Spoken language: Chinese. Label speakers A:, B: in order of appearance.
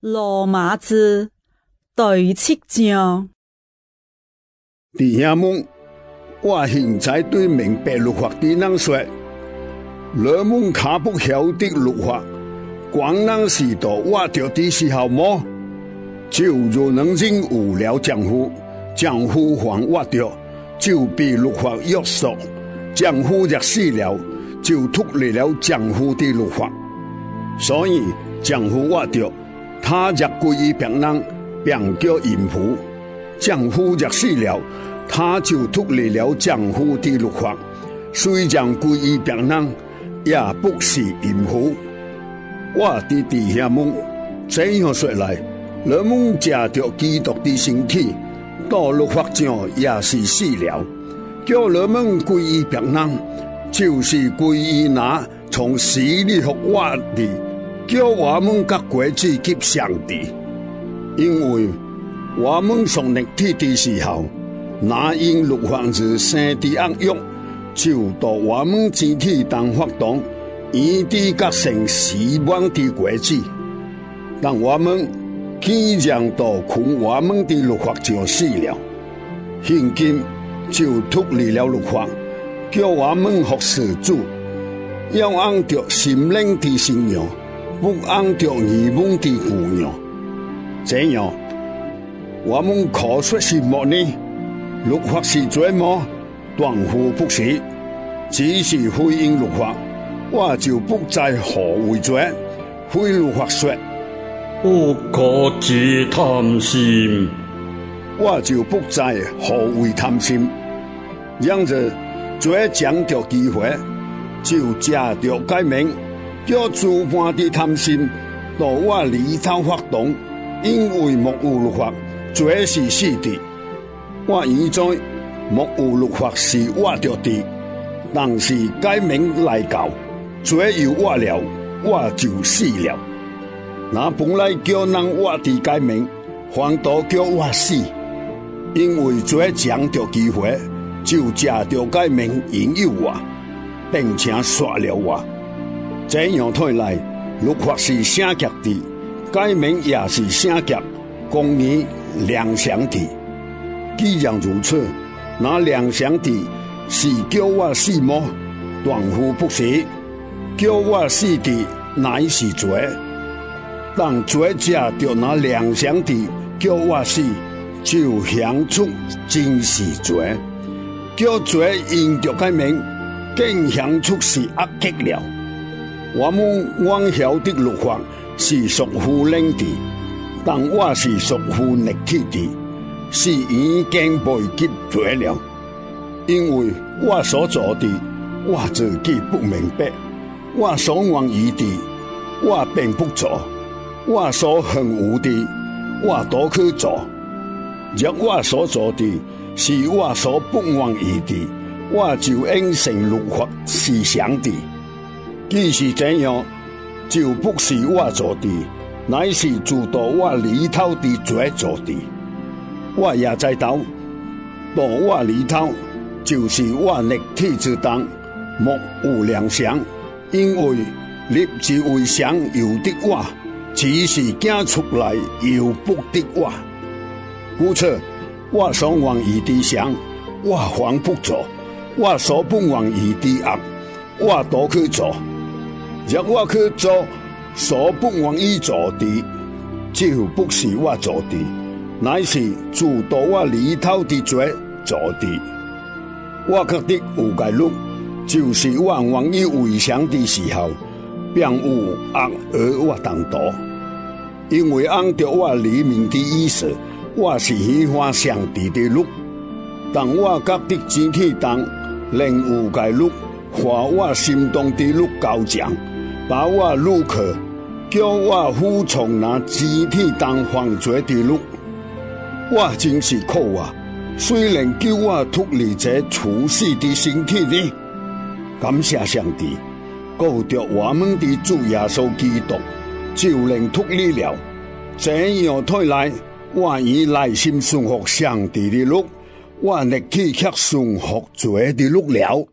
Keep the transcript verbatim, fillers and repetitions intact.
A: 羅馬字第七章。
B: 弟兄們，我現在對明白律法的人說，你們卡不曉得律法，光能是到挖掉的時候麼？就若能認有了丈夫，丈夫還挖掉，就被律法約束，丈夫若死了，就脫離了丈夫的律法。所以丈夫挖掉，他若歸於別人，便叫淫婦；丈夫若死了，他就脫離了丈夫的律法。雖然歸於別人，也不是淫婦。我的弟兄們，這樣說來，你們藉着基督的身體，到律法上也是死了。叫你們歸於別人，就是歸於那從死裡復活的，叫我們各歸自給上帝。因為我們屬靈體的時候，那因律法而生的惡欲，就到我們肢體當發動，以致構成死亡的軌跡。但我們既然到困我們的律法就死了，現今就脫離了律法，叫我們服侍主，要按照心靈的信仰，不按照愚蒙的固養。這樣，我們可說什麼呢？律法是罪麼？斷乎不是，只是回應律法，我就不再何為罪。非律法說
C: 不可自貪心，
B: 我就不再何為貪心。讓着罪將着機會，就借着改名，叫諸般的貪心到我裡頭發動。因為沒有律法，罪是死的。我現在沒有律法是活着的，但是改名來教，罪有活了，我就死了。那本來叫人活的改名，反倒叫我死。因為罪將着機會，就借着改名引誘我，並且殺了我。這樣睇來，律法是聖潔的，改名也是聖潔、公義、良善的。既然如此，那良善的是叫我死麼？斷乎不是，叫我死的乃是罪。但罪借着那良善的叫我死，就顯出真是罪。叫罪因着改名，更顯出是惡極了。我們妄曉的律法是屬乎靈的，但我是屬乎肉體的，是已經被擊罪了。因為我所做的，我自己不明白；我所願意的，我並不做；我所恨惡的，我都去做。若我所做的是我所不願意的，我就應承律法是想的。既是這樣，就不是我做的，乃是主到我裡頭的罪做的。我也知道，到我裡頭就是我肉體之當，沒有良善，因為立志為善有的我，只是行出來有不的我。故此，我所願意的善，我還不做；我所不願意的惡，我都去做。若我去做所不願意做的，就不是我做的，乃是主到我裡頭的罪做的。我覺得有解律，就是我願意為善的時候，便有惡而我當道。因為按照我裡面的意思，我是喜歡上帝的律，但我覺得肢體當仍有解律，和我心中的律交戰，把我擄去，叫我服從那肢體當犯罪的律。我真是苦啊！誰能叫我脫離這處世的身體呢？感謝上帝，靠着我們的主耶穌基督，就能脫離了。這樣睇來，我以內心順服上帝的律，我肉體卻順服罪的律了。